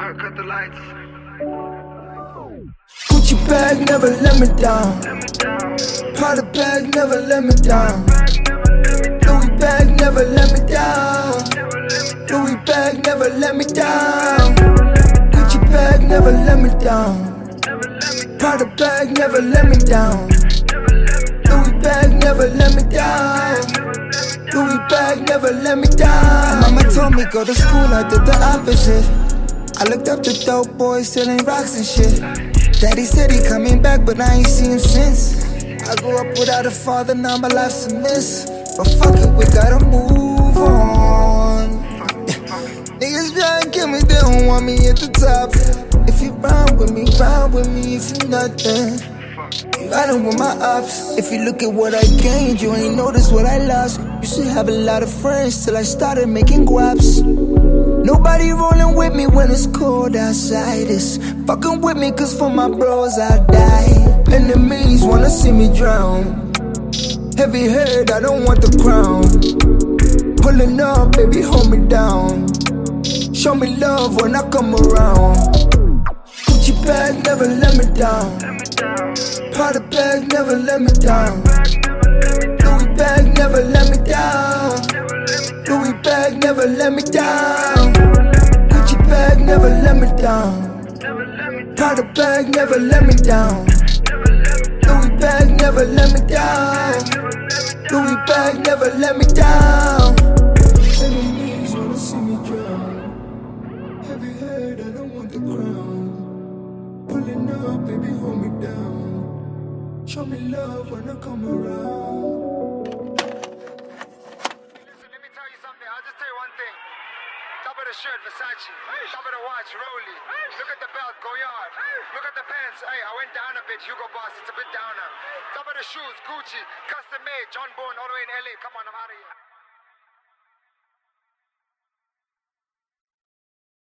Cut the lights. Gucci bag never let me down. Prada bag never let me down. Louis bag never let me down. Louis bag never let me down. Gucci bag never let me down. Prada bag never let me down. Louis bag never let me down. Louis bag never let me down. Mama told me go to school, I did the opposite. I looked up to dope boys selling rocks and shit. Daddy said he coming back, but I ain't seen him since. I grew up without a father, now my life's a miss. But fuck it, we gotta move on. Niggas try and kill me, they don't want me at the top. If you round with me, if you nothing. Riding with my ops. If you look at what I gained, you ain't noticed what I lost. Used to have a lot of friends till I started making guaps. Nobody rolling with me when it's cold outside. It's fucking with me cause for my bros I'll die. Enemies wanna see me drown. Heavy head, I don't want the crown. Pulling up, baby, hold me down. Show me love when I come around. Gucci bag never let me down. Prada bag never let me down. Louis bag never let me down. Louis bag never let me down. Gucci bag never let me down. Prada bag never let me down. Louis bag never let me down. Louis bag never let me down. Enemies wanna see me drown. Heavy head, I don't want the crown. Pulling up, baby, hold me down. Show me love when I come around. Listen, let me tell you something. I'll just tell you one thing. Top of the shirt, Versace. Top of the watch, Rolly. Look at the belt, Goyard. Look at the pants. Hey, I went down a bit. Hugo Boss, it's a bit downer. Top of the shoes, Gucci. Custom made, John Bone, all the way in LA. Come on, I'm out of here.